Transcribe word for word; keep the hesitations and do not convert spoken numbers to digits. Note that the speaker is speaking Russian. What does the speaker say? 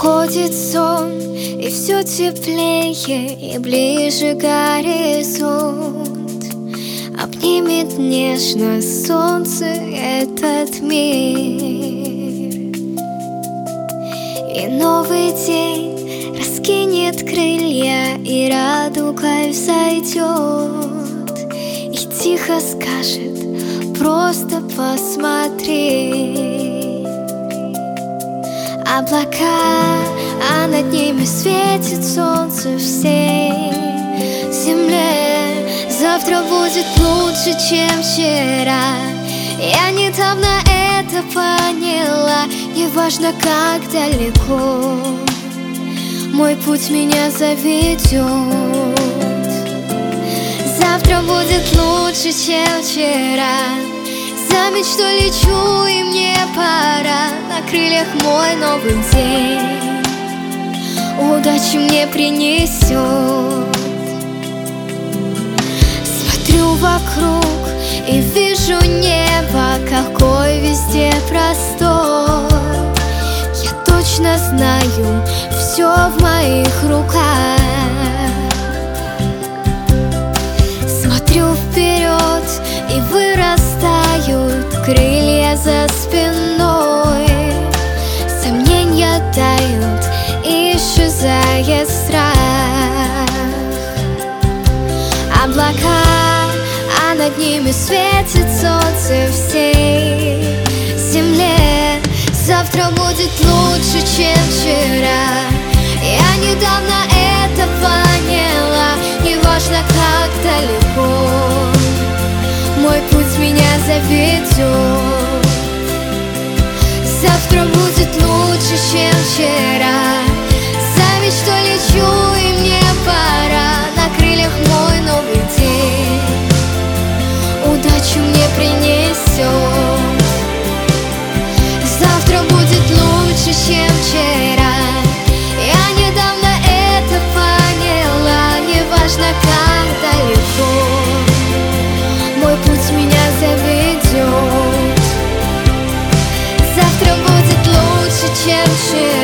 Уходит сон, и все теплее, и ближе горизонт. Обнимет нежно солнце этот мир, и новый день раскинет крылья, и радугой взойдет, и тихо скажет: просто посмотри. Облака, а над ними светит солнце всей земле. Завтра будет лучше, чем вчера. Я недавно это поняла. Неважно, как далеко мой путь меня заведет. Завтра будет лучше, чем вчера. За мечтой лечу, и мне пора. На крыльях мой новый день удачи мне принесет. Смотрю вокруг и вижу небо, какой везде простор. Я точно знаю, все в моих руках. Смотрю вперед, и вырастают крылья за спиной. Сомнения тают, и исчезает страх. Облака, а над ними светит солнце всей земле. Завтра будет лучше, чем вчера. Я недавно это поняла. Неважно, как далеко мой путь меня заведет. Завтра будет лучше, чем вчера. За мечтой лечу, и мне пора. На крыльях мой новый день удачу мне принесет. Завтра будет лучше, чем вчера. Я недавно это поняла. Неважно, как далеко мой путь меня заведет. Завтра будет лучше, чем вчера.